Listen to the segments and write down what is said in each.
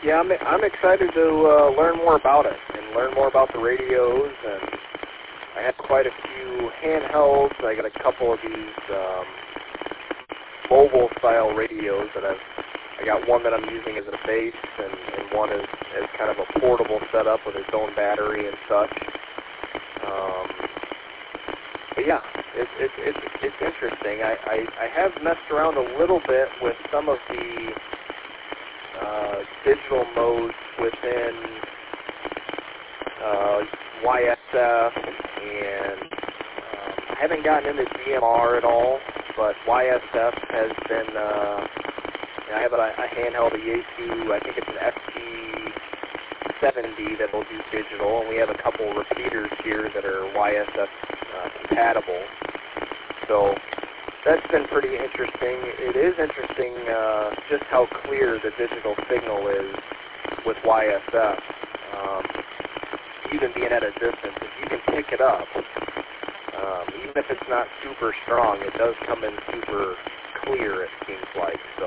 Yeah, I'm excited to learn more about it and learn more about the radios. And I have quite a few handhelds. I got a couple of these mobile-style radios that I got one that I'm using as a base, and one as kind of a portable setup with its own battery and such. But yeah, it's interesting. I have messed around a little bit with some of the digital modes within YSF, and I haven't gotten into DMR at all, but YSF has been, I have a handheld, a Yaesu, I think it's an FT70 that will do digital, and we have a couple repeaters here that are YSF compatible. So that's been pretty interesting. It is interesting just how clear the digital signal is with YSF. Even being at a distance, if you can pick it up, even if it's not super strong, it does come in super clear, it seems like. So,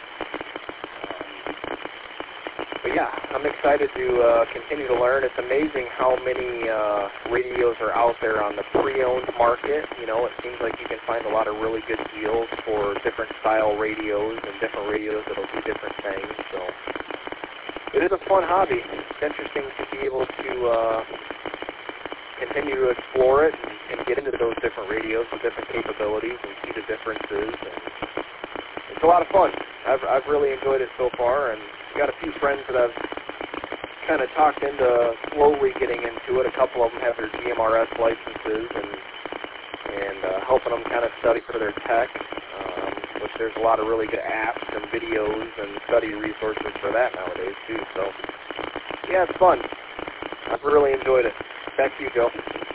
but yeah, I'm excited to continue to learn. It's amazing how many radios are out there on the pre-owned market. You know, it seems like you can find a lot of really good deals for different style radios and different radios that'll do different things. So it is a fun hobby. It's interesting to be able to continue to explore it and get into those different radios with different capabilities and see the differences. And it's a lot of fun. I've really enjoyed it so far, and got a few friends that I've kind of talked into slowly getting into it. A couple of them have their GMRS licenses and helping them kind of study for their tech, which there's a lot of really good apps and videos and study resources for that nowadays too. So yeah, it's fun. I've really enjoyed it. Back to you, Joe.